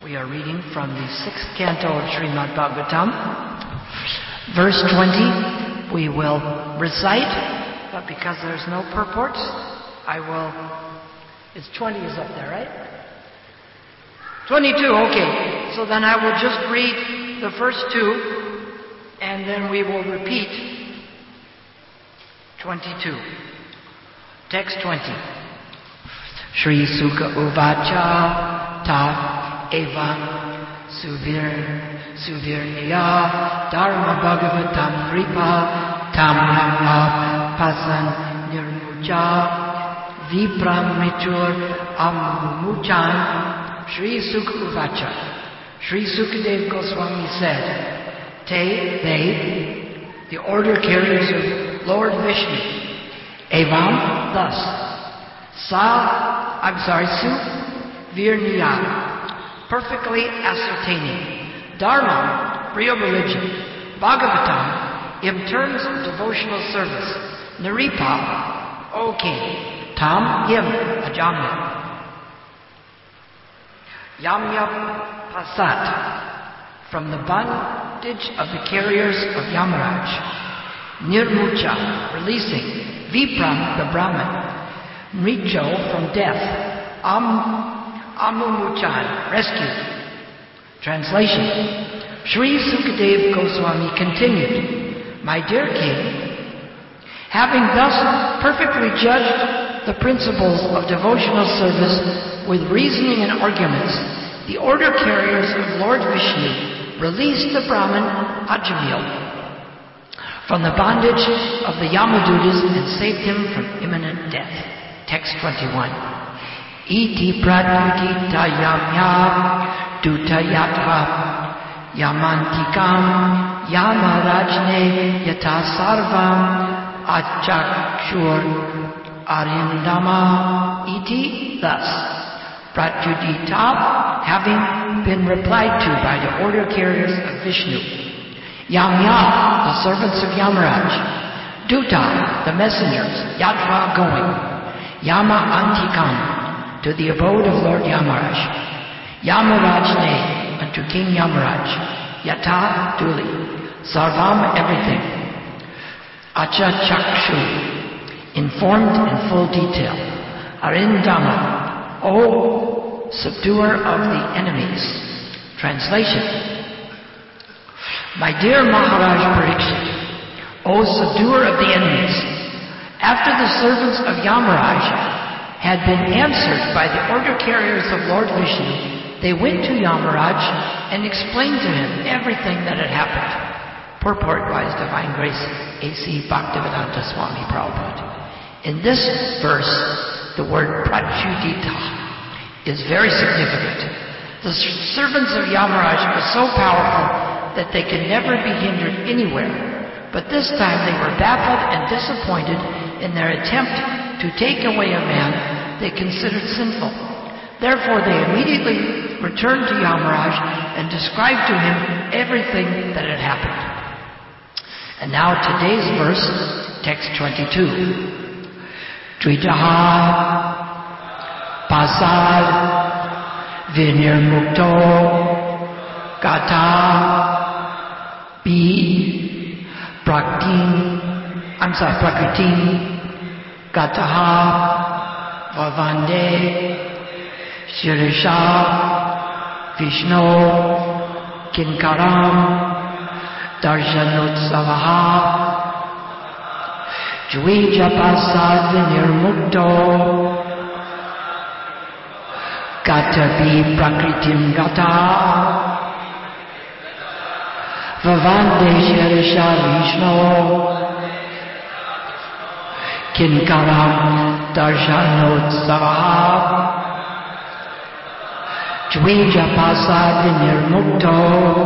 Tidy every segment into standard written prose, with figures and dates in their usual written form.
We are reading from the 6th canto of Srimad Bhagavatam, verse 20. We will recite, but because there's no purports, it's 20 is up there, right? 22, okay. So then I will just read the first two, and then we will repeat 22. Text 20. Shri Sukha Uvacha Ta Evam Suvirniya Dharma Bhagavatam Ripa Tam Rama Pasan Nirmucha Vipram Mitur Amumuchan Shri Sukha Uvacha. Shri Sukadev Goswami said, they, the order carriers of Lord Vishnu, Evam, thus, Su Virniya, perfectly ascertaining, Dharma, real religion, Bhagavatam, in terms of devotional service, Naripa, O king, Tam, him, Ajamya, Yamya Pasat, from the bondage of the carriers of Yamaraj, Nirmucha, releasing, Vipram, the Brahman, Mricho, from death, Amumuchan, rescued. Translation. Shri Sukadev Goswami continued, my dear king, having thus perfectly judged the principles of devotional service with reasoning and arguments, the order carriers of Lord Vishnu released the Brahman Ajamil from the bondage of the Yamadutas and saved him from imminent death. Text 21. Iti pratyudita yamya dutayatva yamantikam yamarajne yata sarvam achakshur arindama iti, thus. Pratyudita, having been replied to by the order carriers of Vishnu. Yamya, the servants of Yamaraj. Duta, the messengers. Yatra, going. Yama Antikam, to the abode of Lord Yamaraj. Yamarajne, unto King Yamaraj. Yata, duly. Sarvam, everything. Acha Chakshu, informed in full detail. Arindama, O subduer of the enemies. Translation. My dear Maharaj Parikshit, O subduer of the enemies, after the servants of Yamaraj had been answered by the order carriers of Lord Vishnu, they went to Yamaraj and explained to him everything that had happened. Purport by His Divine Grace, A.C. Bhaktivedanta Swami Prabhupada. In this verse, the word pratyudita is very significant. The servants of Yamaraj are so powerful that they can never be hindered anywhere. But this time they were baffled and disappointed in their attempt to take away a man they considered sinful. Therefore they immediately returned to Yamaraj and described to him everything that had happened. And now today's verse, text 22. Dvijaha pasad vinirmukto gata bi Prakritim Gataha Vavande Shirisha Vishnu Kinkaram Darshanutsavaha Dvijapasad Vinirmukto Gatabi Prakritim Gata Vavande Shirisha Vishnu Kinkaram Darshanutsavaha Dvijapasad Vinirmukto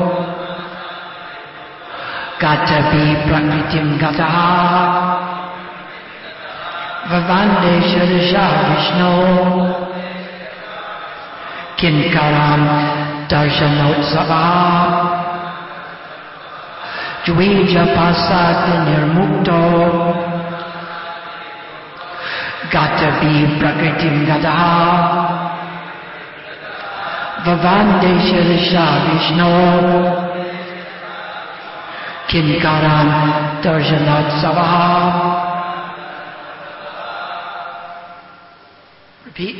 Gatabi Prakritim Gataha Vavande Shirisha Vishnu Kinkaram Darshanutsavaha Dvijapasad Vinirmukto Gatabi Prakritim Gataha Vavande Shirisha Vishnu Kinkaram Darsanotsavaha. Repeat.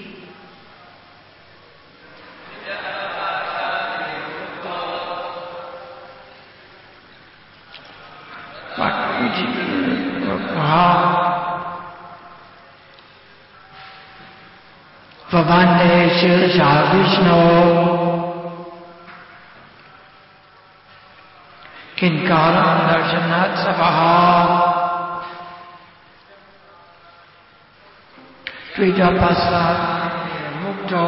Vavande Shirsha Vishnu Kinkaram Darsanotsavaha Trijapasad Mukto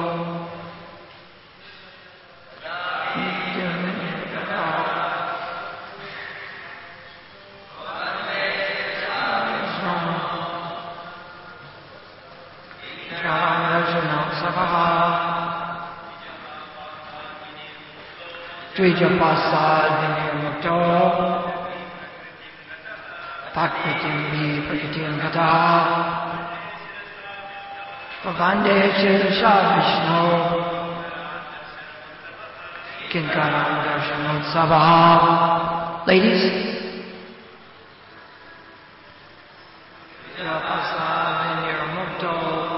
Trijapasad Mukto Pakritim Prakritim Gata Vavande Shirsha Vishnu Kinkaram Darsanotsavaha. Ladies. Trijapasad Mukto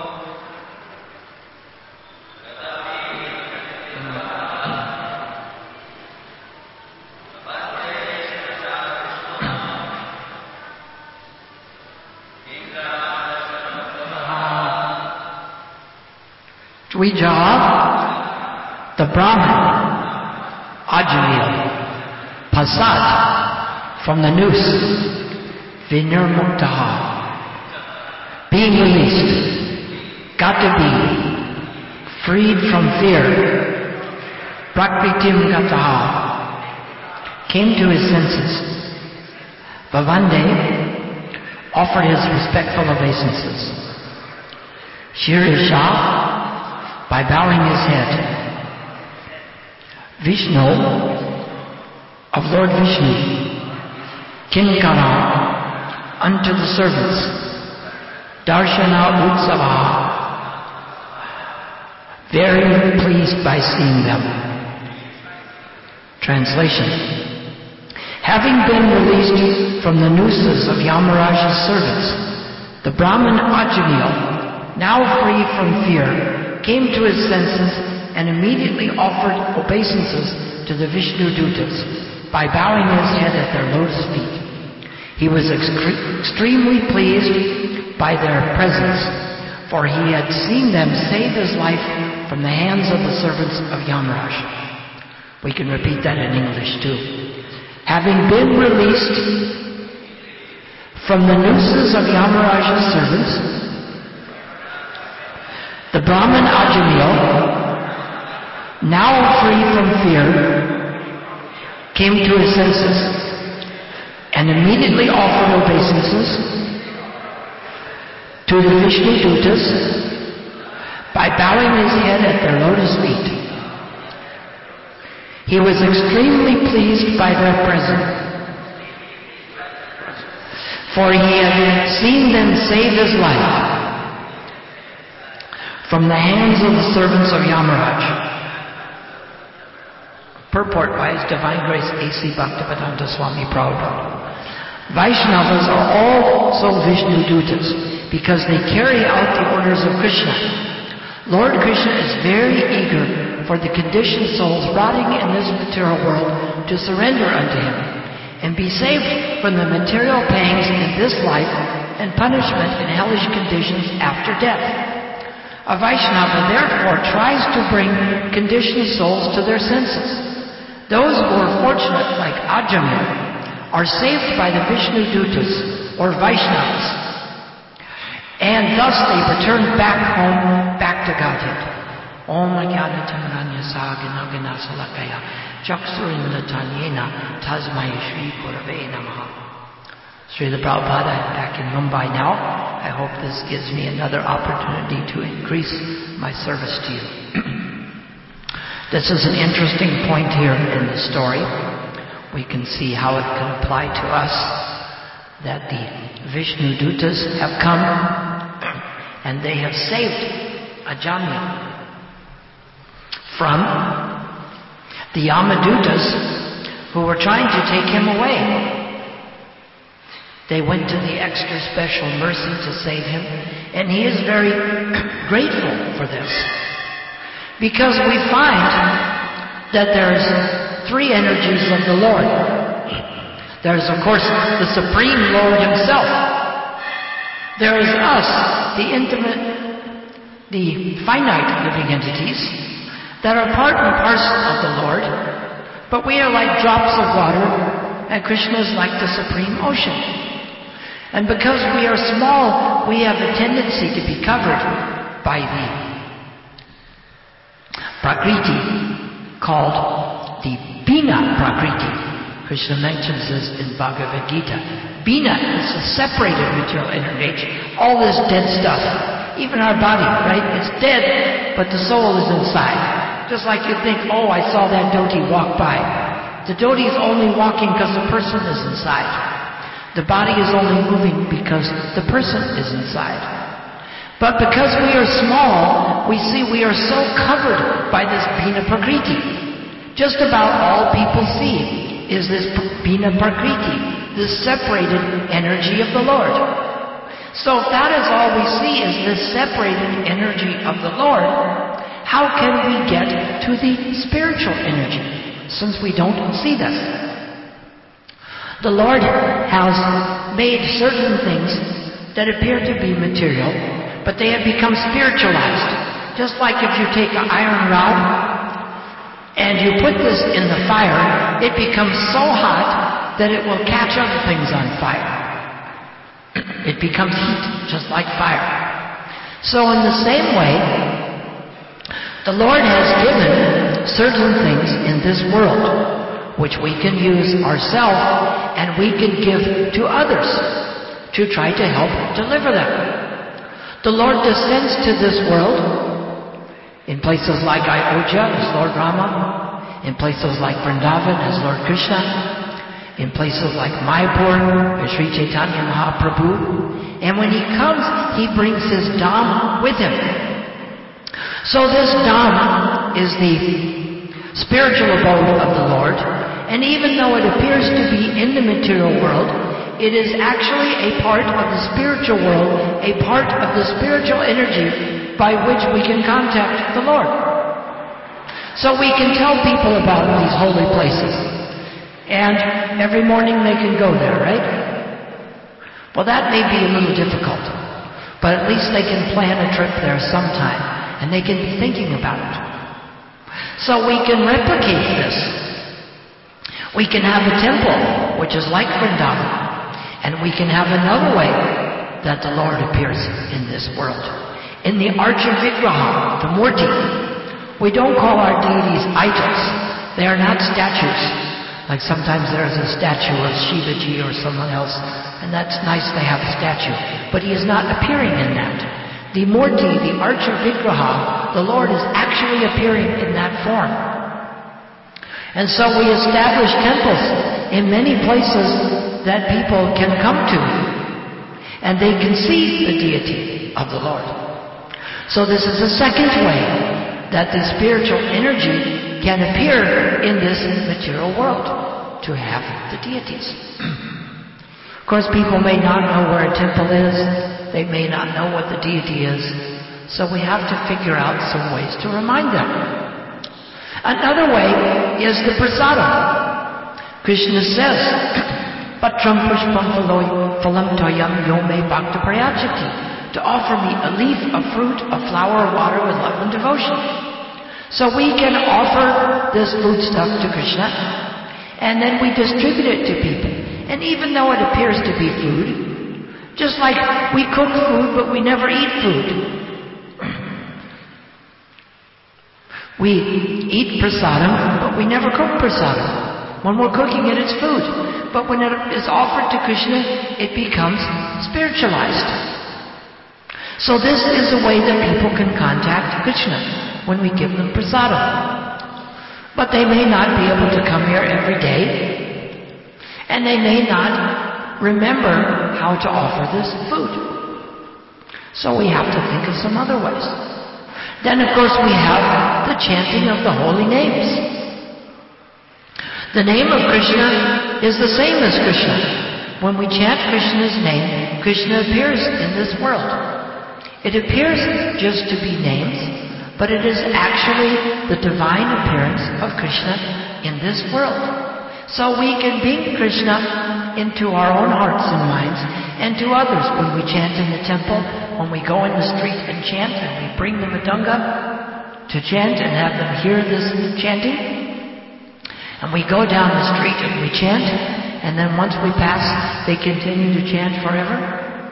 Dvija, the Brahman, Ajamil, Pasad, from the noose, Vinirmuktaha, being released, got to be freed from fear, Prakritim Gataha, came to his senses. Vavande offered his respectful obeisances. Shirisha, by bowing his head. Vishnu, of Lord Vishnu. Kinkara, unto the servants. Darshana Utsava, very pleased by seeing them. Translation. Having been released from the nooses of Yamaraja's servants, the Brahmin Ajamil, now free from fear, came to his senses and immediately offered obeisances to the Vishnu Dutas by bowing his head at their lotus feet. He was extremely pleased by their presence, for he had seen them save his life from the hands of the servants of Yamaraj. We can repeat that in English too. Having been released from the nooses of Yamaraj's servants, the Brahmin Ajamil, now free from fear, came to his senses and immediately offered obeisances to the Vishnu Dutas by bowing his head at their lotus feet. He was extremely pleased by their presence, for he had seen them save his life from the hands of the servants of Yamaraj. Purport by His Divine Grace A.C. Bhaktivedanta Swami Prabhupada. Vaishnavas are also Vishnu Dutas because they carry out the orders of Krishna. Lord Krishna is very eager for the conditioned souls rotting in this material world to surrender unto Him and be saved from the material pangs in this life and punishment in hellish conditions after death. A Vaishnava therefore tries to bring conditioned souls to their senses. Those who are fortunate, like Ajamil, are saved by the Vishnu Dutas, or Vaishnavas, and thus they return back home, back to Godhead. Om Jnana Timiranya Sagana Ganasalakaya Chaksurindatanyena Tasmai Shri Gurave Namaha. Srila Prabhupada, I'm back in Mumbai now. I hope this gives me another opportunity to increase my service to you. This is an interesting point here in the story. We can see how it can apply to us, that the Vishnu Dutas have come and they have saved Ajamil. from the Yamadutas who were trying to take him away. They went to the extra special mercy to save him, and he is very grateful for this. Because we find that there's three energies of the Lord. There's, of course, the Supreme Lord Himself. There is us, the intimate, the finite living entities that are part and parcel of the Lord, but we are like drops of water, and Krishna is like the Supreme Ocean. And because we are small, we have a tendency to be covered by the Prakriti, called the Bina Prakriti. Krishna mentions this in Bhagavad Gita. Bina is a separated material energy, all this dead stuff. Even our body, right? It's dead, but the soul is inside. Just like you think, oh, I saw that dhoti walk by. The dhoti is only walking because the person is inside. The body is only moving because the person is inside. But because we are small, we see we are so covered by this Bina Prakriti. Just about all people see is this Bina Prakriti, this separated energy of the Lord. So if that is all we see is this separated energy of the Lord, how can we get to the spiritual energy, since we don't see this? The Lord has made certain things that appear to be material, but they have become spiritualized. Just like if you take an iron rod and you put this in the fire, it becomes so hot that it will catch other things on fire. It becomes heat, just like fire. So in the same way, the Lord has given certain things in this world which we can use ourselves and we can give to others to try to help deliver them. The Lord descends to this world in places like Ayodhya as Lord Rama, in places like Vrindavan as Lord Krishna, in places like Mayapur as Sri Chaitanya Mahaprabhu. And when He comes, He brings His Dham with Him. So this Dham is the spiritual abode of the Lord, and even though it appears to be in the material world, it is actually a part of the spiritual world, a part of the spiritual energy by which we can contact the Lord. So we can tell people about these holy places, and every morning they can go there, right? Well, that may be a little difficult, but at least they can plan a trip there sometime, and they can be thinking about it. So we can replicate this. We can have a temple, which is like Vrindavan, and we can have another way that the Lord appears in this world. In the Archa Vigraha, the Murti, we don't call our deities idols. They are not statues. Like sometimes there's a statue of Shivaji or someone else, and that's nice to have a statue. But He is not appearing in that. The Murti, the Archa Vigraha, the Lord is actually appearing in that form. And so we establish temples in many places that people can come to, and they can see the deity of the Lord. So this is the second way that the spiritual energy can appear in this material world, to have the deities. Of course, people may not know where a temple is, they may not know what the deity is, so we have to figure out some ways to remind them. Another way is the prasadam. Krishna says, Patram pushpam phalam toyam yome bhakta prayachati, to offer me a leaf, a fruit, a flower, or water with love and devotion. So we can offer this foodstuff to Krishna, and then we distribute it to people. And even though it appears to be food, just like we cook food but we never eat food. We eat prasadam but we never cook prasadam. When we're cooking it, it's food. But when it is offered to Krishna, it becomes spiritualized. So this is a way that people can contact Krishna, when we give them prasadam. But they may not be able to come here every day, and they may not remember how to offer this food. So we have to think of some other ways. Then, of course, we have the chanting of the holy names. The name of Krishna is the same as Krishna. When we chant Krishna's name, Krishna appears in this world. It appears just to be names, but it is actually the divine appearance of Krishna in this world. So we can bring Krishna into our own hearts and minds and to others when we chant in the temple, when we go in the street and chant, and we bring the mridanga to chant and have them hear this chanting. And we go down the street and we chant, and then once we pass, they continue to chant forever?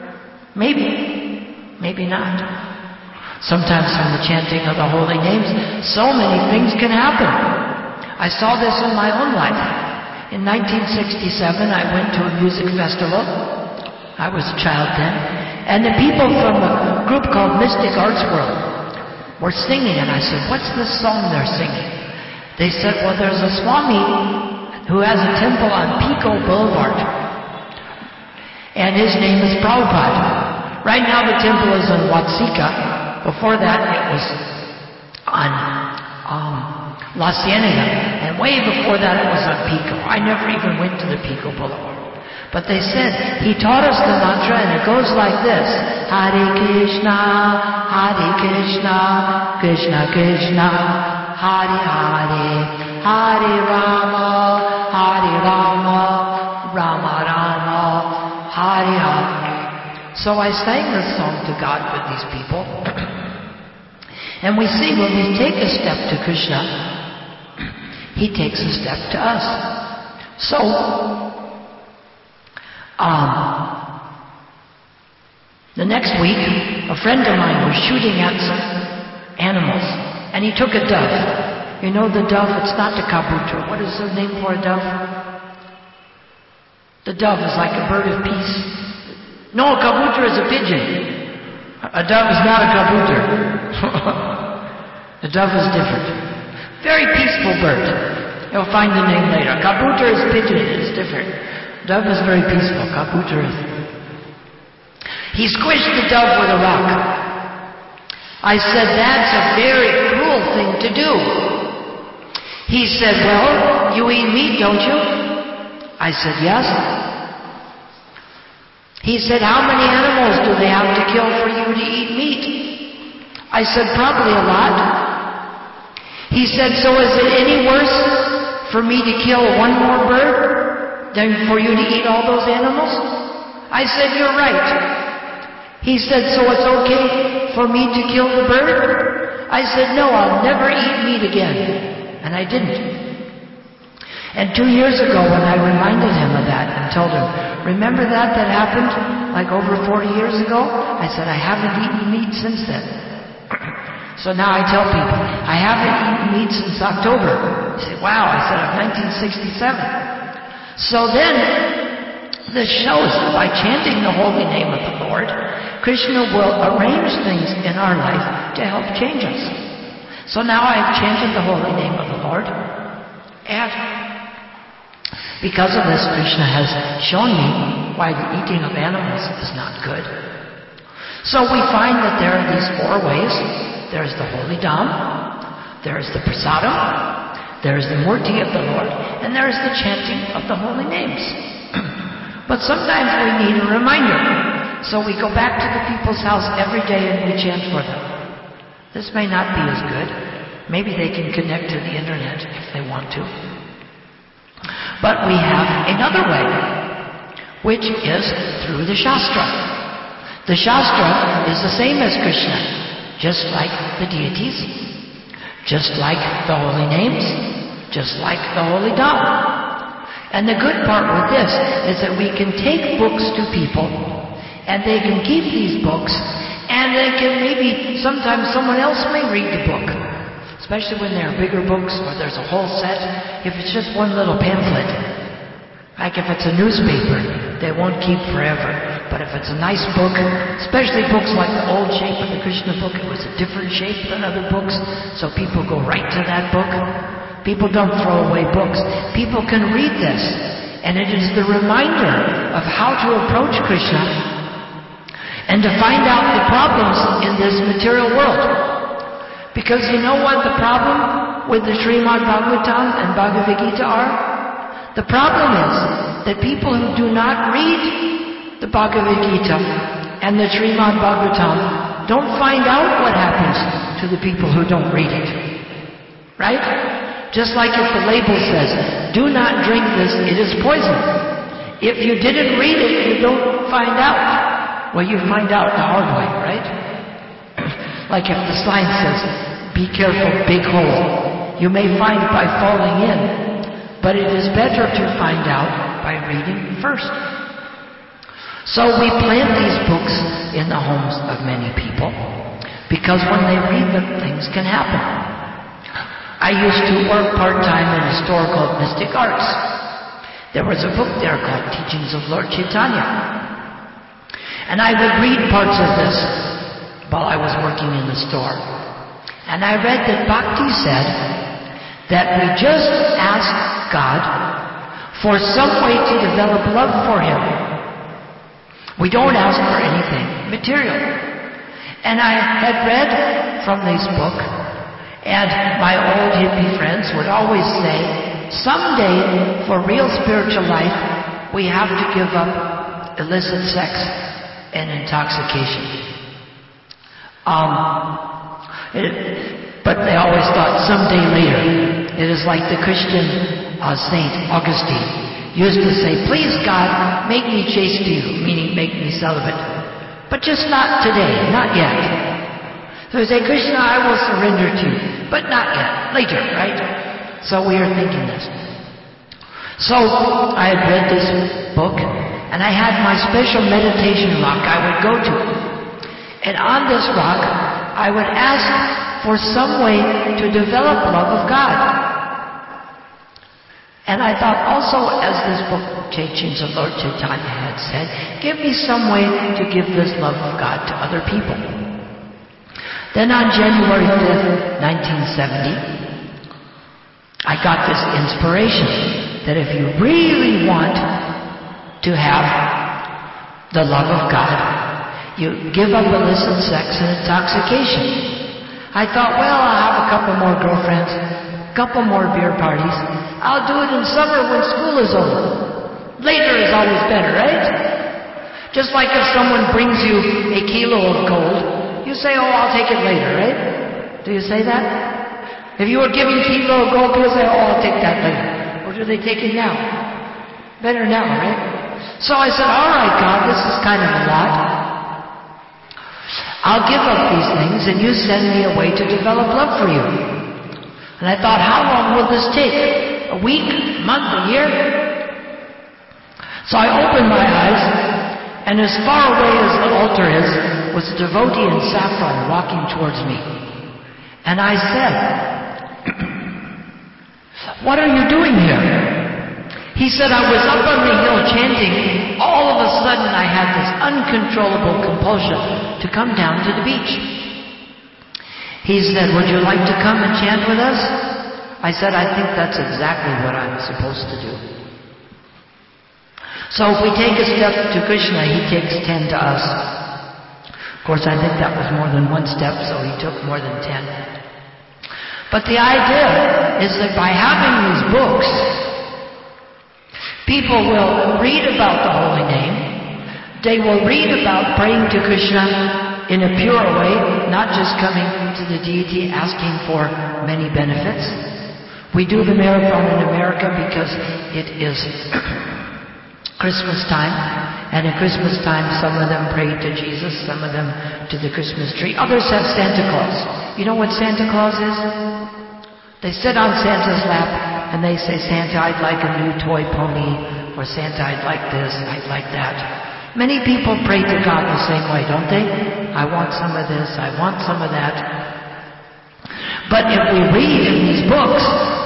Maybe not. Sometimes from the chanting of the holy names, so many things can happen. I saw this in my own life. In 1967, I went to a music festival. I was a child then. And the people from a group called Mystic Arts World were singing, and I said, "What's this song they're singing?" They said, "Well, there's a Swami who has a temple on Pico Boulevard, and his name is Prabhupada. Right now the temple is in Watsika. Before that it was on La Cienega, and way before that it was on Pico. I never even went to the Pico Boulevard. But they said, he taught us the mantra, and it goes like this: Hare Krishna, Krishna Krishna, Hare Hare, Hare Rama, Rama Rama, Hare Hare. So I sang this song to God with these people. And we see when we take a step to Krishna, He takes a step to us. So, the next week, a friend of mine was shooting at some animals, and he took a dove. You know the dove, it's not the kabutar. What is the name for a dove? The dove is like a bird of peace. No, a kabutar is a pigeon. A dove is not a kabutar. The dove is different. Very peaceful bird. You'll find the name later. Kabutar is pigeon, it's different. Dove is very peaceful. Kabutar is. He squished the dove with a rock. I said, "That's a very cruel thing to do." He said, "Well, you eat meat, don't you?" I said, "Yes." He said, "How many animals do they have to kill for you to eat meat?" I said, "Probably a lot." He said, "So is it any worse for me to kill one more bird than for you to eat all those animals?" I said, "You're right." He said, "So it's okay for me to kill the bird?" I said, "No, I'll never eat meat again." And I didn't. And 2 years ago, when I reminded him of that and told him, "Remember that happened like over 40 years ago?" I said, "I haven't eaten meat since then." So now I tell people, I haven't eaten meat since October. They say, "Wow," I said, "of 1967. So then, this shows that by chanting the holy name of the Lord, Krishna will arrange things in our life to help change us. So now I've chanted the holy name of the Lord, and because of this, Krishna has shown me why the eating of animals is not good. So we find that there are these 4 ways. There's the holy dham, there's the prasadam, there's the murti of the Lord, and there's the chanting of the holy names. But sometimes we need a reminder. So we go back to the people's house every day and we chant for them. This may not be as good. Maybe they can connect to the internet if they want to. But we have another way, which is through the Shastra. The Shastra is the same as Krishna, just like the deities, just like the holy names, just like the holy dham. And the good part with this is that we can take books to people, and they can keep these books, and they can maybe, sometimes someone else may read the book, especially when they're bigger books or there's a whole set. If it's just one little pamphlet, like if it's a newspaper, they won't keep forever. But if it's a nice book, especially books like the old shape of the Krishna book, it was a different shape than other books, so people go right to that book. People don't throw away books. People can read this, and it is the reminder of how to approach Krishna and to find out the problems in this material world. Because you know what the problem with the Srimad Bhagavatam and Bhagavad Gita are? The problem is that people who do not read the Bhagavad Gita and the Srimad Bhagavatam don't find out what happens to the people who don't read it. Right? Just like if the label says, do not drink this, it is poison. If you didn't read it, you don't find out. Well, you find out the hard way, right? Like if the sign says, be careful, big hole. You may find by falling in, but it is better to find out by reading first. So we plant these books in the homes of many people, because when they read them, things can happen. I used to work part-time in a store called Mystic Arts. There was a book there called Teachings of Lord Chaitanya. And I would read parts of this while I was working in the store. And I read that Bhakti said that we just ask God for some way to develop love for Him. We don't ask for anything material. And I had read from this book, and my old hippie friends would always say, someday, for real spiritual life, we have to give up illicit sex and intoxication. But they always thought someday later. It is like the Christian Saint Augustine used to say, please God, make me chaste to you, meaning make me celibate. But just not today, not yet. So we say, Krishna, I will surrender to you, but not yet, later, right? So we are thinking this. So I had read this book, and I had my special meditation rock I would go to. And on this rock, I would ask for some way to develop love of God. And I thought also, as this book, Teachings of Lord Chaitanya, had said, give me some way to give this love of God to other people. Then on January 5th, 1970, I got this inspiration that if you really want to have the love of God, you give up illicit sex and intoxication. I thought, well, I'll have a couple more girlfriends, a couple more beer parties. I'll do it in summer when school is over. Later is always better, right? Just like if someone brings you a kilo of gold, you say, oh, I'll take it later, right? Do you say that? If you were giving kilo of gold, people say, oh, I'll take that later. Or do they take it now? Better now, right? So I said, all right, God, this is kind of a lot. I'll give up these things and you send me a way to develop love for you. And I thought, how long will this take? A week? A month? A year? So I opened my eyes, and as far away as the altar is was a devotee in saffron walking towards me. And I said, what are you doing here? He said, I was up on the hill chanting. All of a sudden I had this uncontrollable compulsion to come down to the beach. He said, would you like to come and chant with us? I said, I think that's exactly what I'm supposed to do. So if we take a step to Krishna, he takes 10 to us. Of course, I think that was more than one step, so he took more than 10. But the idea is that by having these books, people will read about the holy name. They will read about praying to Krishna in a pure way, not just coming to the deity asking for many benefits. We do the marathon in America because it is Christmas time. And at Christmas time, some of them pray to Jesus, some of them to the Christmas tree. Others have Santa Claus. You know what Santa Claus is? They sit on Santa's lap and they say, Santa, I'd like a new toy pony, or Santa, I'd like this, I'd like that. Many people pray to God the same way, don't they? I want some of this, I want some of that. But if we read in these books,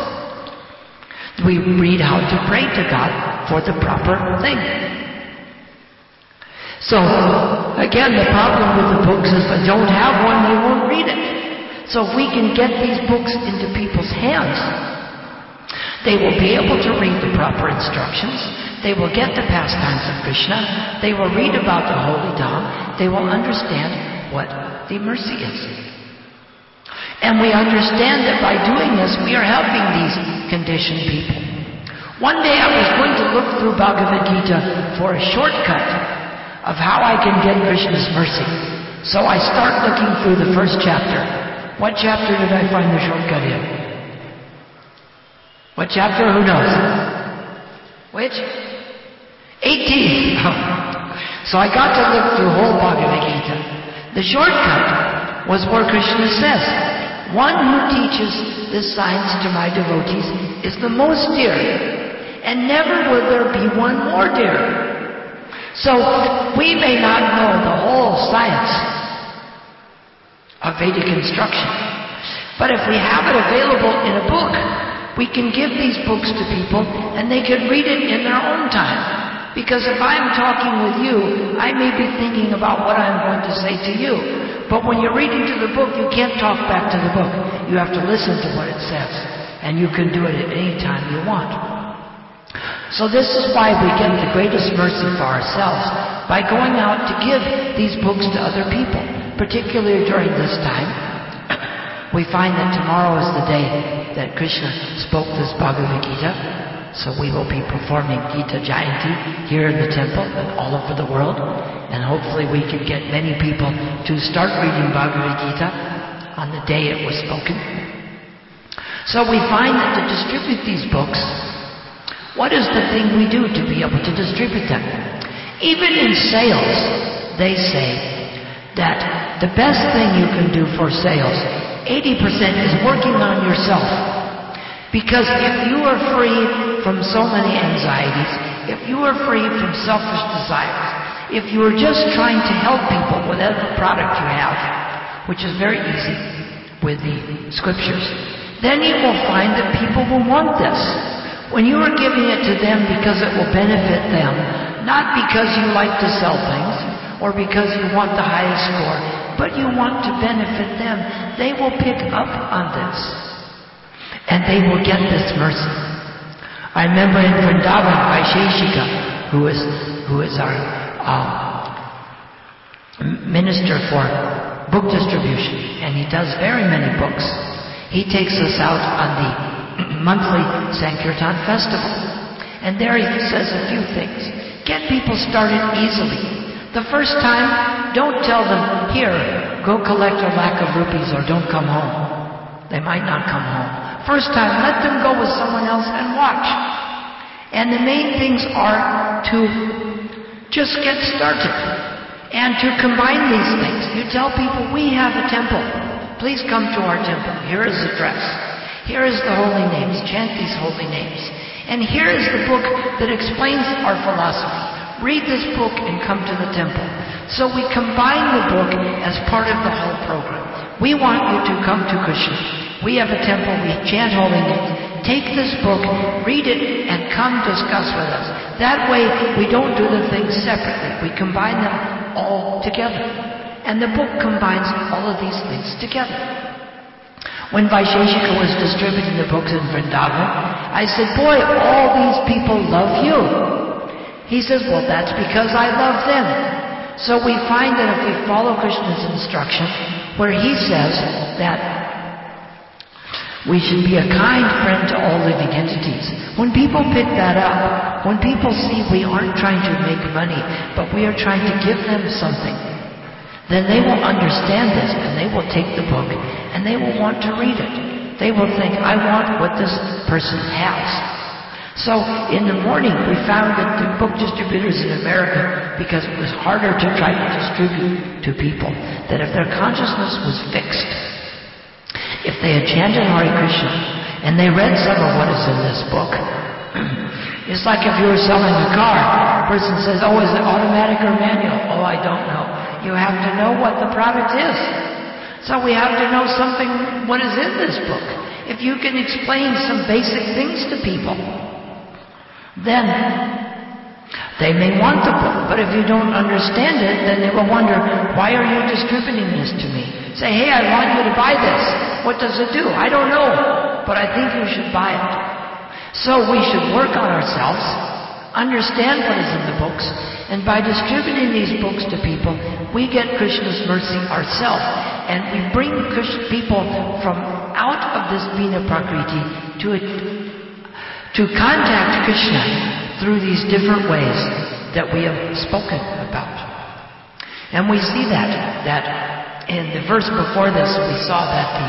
we read how to pray to God for the proper thing. So, again, the problem with the books is if you don't have one, you won't read it. So if we can get these books into people's hands, they will be able to read the proper instructions. They will get the pastimes of Krishna. They will read about the holy Dham. They will understand what the mercy is. And we understand that by doing this, we are helping these conditioned people. One day I was going to look through Bhagavad Gita for a shortcut of how I can get Krishna's mercy. So I start looking through the first chapter. What chapter did I find the shortcut in? What chapter? Who knows? Which? 18. So I got to look through whole Bhagavad Gita. The shortcut was where Krishna says, one who teaches this science to my devotees is the most dear, and never will there be one more dear. So we may not know the whole science of Vedic instruction, but if we have it available in a book, we can give these books to people and they can read it in their own time. Because if I'm talking with you, I may be thinking about what I'm going to say to you. But when you're reading to the book, you can't talk back to the book. You have to listen to what it says. And you can do it at any time you want. So this is why we get the greatest mercy for ourselves, by going out to give these books to other people. Particularly during this time, we find that tomorrow is the day that Krishna spoke this Bhagavad Gita. So we will be performing Gita Jayanti here in the temple and all over the world. And hopefully we can get many people to start reading Bhagavad Gita on the day it was spoken. So we find that to distribute these books, what is the thing we do to be able to distribute them? Even in sales, they say that the best thing you can do for sales, 80% is working on yourself. Because if you are free from so many anxieties, if you are free from selfish desires, if you are just trying to help people with whatever product you have, which is very easy with the scriptures, then you will find that people will want this. When you are giving it to them because it will benefit them, not because you like to sell things or because you want the highest score, but you want to benefit them, they will pick up on this. And they will get this mercy. I remember in Vrindavan, Vaisheshika, who is our minister for book distribution, and he does very many books. He takes us out on the monthly Sankirtan festival. And there he says a few things. Get people started easily. The first time, don't tell them, here, go collect a lakh of rupees or don't come home. They might not come home. First time, let them go with someone else and watch. And the main things are to just get started and to combine these things. You tell people, we have a temple. Please come to our temple. Here is the dress. Here is the holy names. Chant these holy names. And here is the book that explains our philosophy. Read this book and come to the temple. So we combine the book as part of the whole program. We want you to come to Krishna. We have a temple, we chant holy names. Take this book, read it, and come discuss with us. That way, we don't do the things separately. We combine them all together. And the book combines all of these things together. When Vaisheshika was distributing the books in Vrindavan, I said, boy, all these people love you. He says, well, that's because I love them. So we find that if we follow Krishna's instruction, where he says that we should be a kind friend to all living entities. When people pick that up, when people see we aren't trying to make money, but we are trying to give them something, then they will understand this and they will take the book and they will want to read it. They will think, I want what this person has. So in the morning we found that the book distributors in America, because it was harder to try to distribute to people, that if their consciousness was fixed, if they had chanted Hare Krishna and they read some of what is in this book, it's like if you were selling a car. A person says, oh, is it automatic or manual? Oh, I don't know. You have to know what the product is. So we have to know something, what is in this book. If you can explain some basic things to people, then they may want the book. But if you don't understand it, then they will wonder, why are you distributing this to me? Say, hey, I want you to buy this. What does it do? I don't know, but I think you should buy it. So we should work on ourselves, understand what is in the books, and by distributing these books to people, we get Krishna's mercy ourselves. And we bring people from out of this Bina Prakriti to contact Krishna through these different ways that we have spoken about. And we see that in the verse before this, we saw that the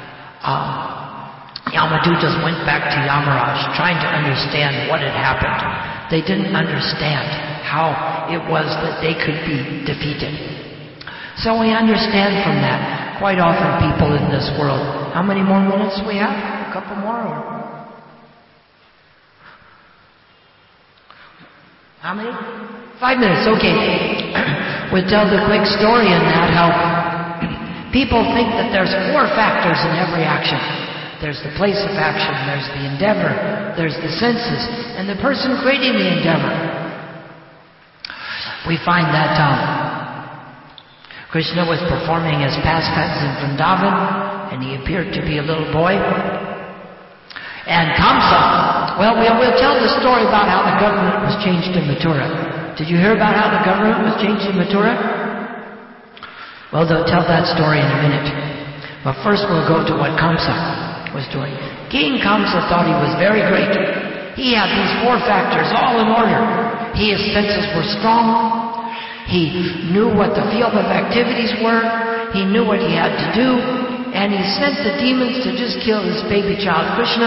Yamadutas went back to Yamaraj trying to understand what had happened. They didn't understand how it was that they could be defeated. So we understand from that, quite often people in this world, how many more minutes we have? A couple more? Or? How many? 5 minutes, okay. We'll tell the quick story in that, how people think that there's 4 factors in every action. There's the place of action, there's the endeavor, there's the senses, and the person creating the endeavor. We find that Krishna was performing his pastimes in Vrindavan, and he appeared to be a little boy. And Kamsa, well, we'll tell the story about how the government was changed in Mathura. Did you hear about how the government was changed in Mathura? Well, they'll tell that story in a minute. But first we'll go to what Kamsa was doing. King Kamsa thought he was very great. He had these 4 factors all in order. His senses were strong. He knew what the field of activities were. He knew what he had to do. And he sent the demons to just kill his baby child Krishna.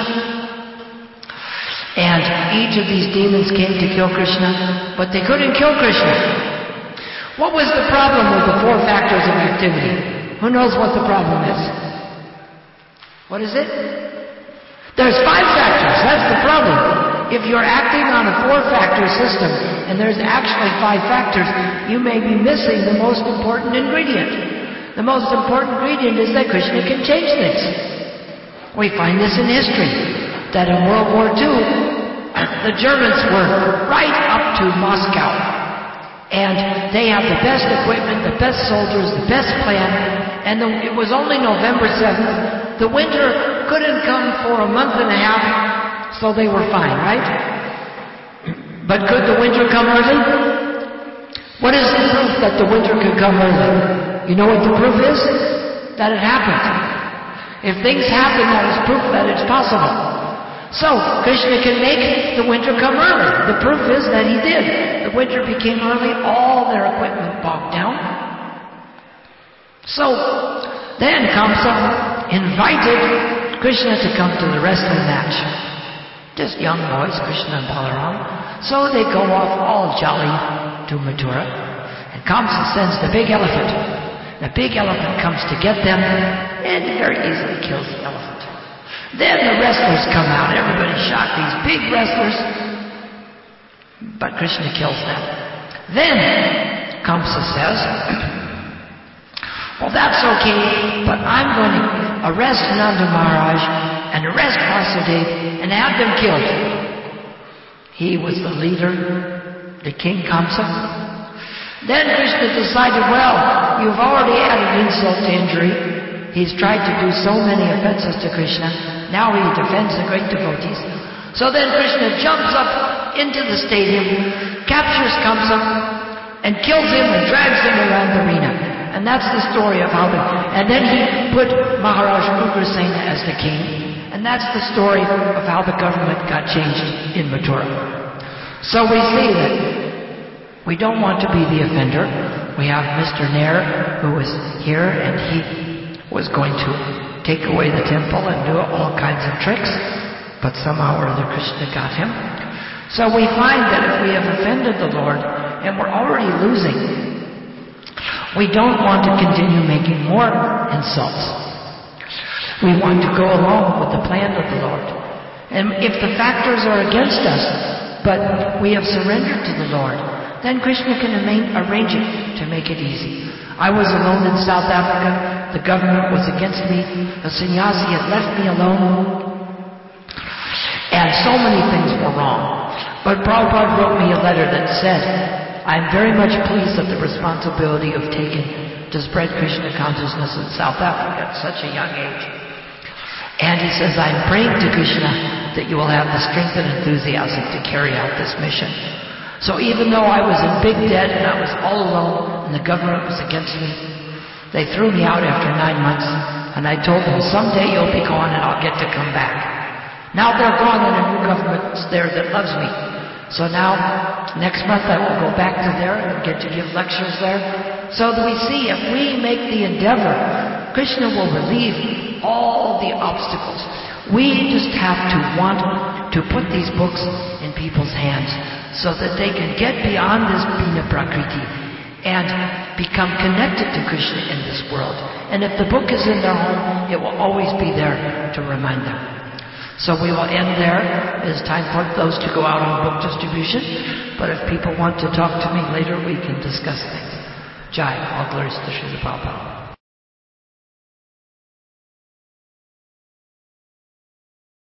And each of these demons came to kill Krishna, but they couldn't kill Krishna. What was the problem with the 4 factors of activity? Who knows what the problem is? What is it? There's 5 factors. That's the problem. If you're acting on a 4-factor system and there's actually 5 factors, you may be missing the most important ingredient. The most important ingredient is that Krishna can change things. We find this in history, that in World War II, the Germans were right up to Moscow. And they had the best equipment, the best soldiers, the best plan. And it was only November 7th. The winter couldn't come for a month and a half, so they were fine, right? But could the winter come early? What is the proof that the winter could come early? You know what the proof is? That it happened. If things happen, that is proof that it's possible. So, Krishna can make the winter come early. The proof is that he did. The winter became early, all their equipment bogged down. So, then Kamsa invited Krishna to come to the wrestling match. Just young boys, Krishna and Balaram. So they go off all jolly to Mathura. And Kamsa sends the big elephant. The big elephant comes to get them and very easily kills the elephant. Then the wrestlers come out. Everybody's shocked. These big wrestlers. But Krishna kills them. Then Kamsa says, well, that's okay, but I'm going to arrest Nanda Maharaj and arrest Vasudev and have them killed. He was the leader, the king Kamsa. Then Krishna decided, well, you've already added insult to injury. He's tried to do so many offenses to Krishna. Now he defends the great devotees. So then Krishna jumps up into the stadium, captures Kamsa, and kills him and drags him around the arena. And that's the story of how and then he put Maharaj Ugrasena as the king. And that's the story of how the government got changed in Mathura. So we see that we don't want to be the offender. We have Mr. Nair who was here and he was going to take away the temple and do all kinds of tricks. But somehow or other Krishna got him. So we find that if we have offended the Lord and we're already losing, we don't want to continue making more insults. We want to go along with the plan of the Lord. And if the factors are against us, but we have surrendered to the Lord, then Krishna can arrange it to make it easy. I was alone in South Africa. The government was against me. The sannyasi had left me alone. And so many things were wrong. But Prabhupada wrote me a letter that said, I'm very much pleased at the responsibility of taking to spread Krishna consciousness in South Africa at such a young age. And he says, I'm praying to Krishna that you will have the strength and enthusiasm to carry out this mission. So even though I was in big debt and I was all alone and the government was against me, They threw me out after 9 months, and I told them, someday you'll be gone and I'll get to come back. Now they're gone and a new government's there that loves me. So now, next month I will go back to there and get to give lectures there. So that we see, if we make the endeavor, Krishna will relieve all the obstacles. We just have to want to put these books in people's hands so that they can get beyond this Bina Prakriti and become connected to Krishna in this world. And if the book is in their home, it will always be there to remind them. So we will end there. It is time for those to go out on book distribution. But if people want to talk to me later, we can discuss things. Jai, all glories to Srila Prabhupada.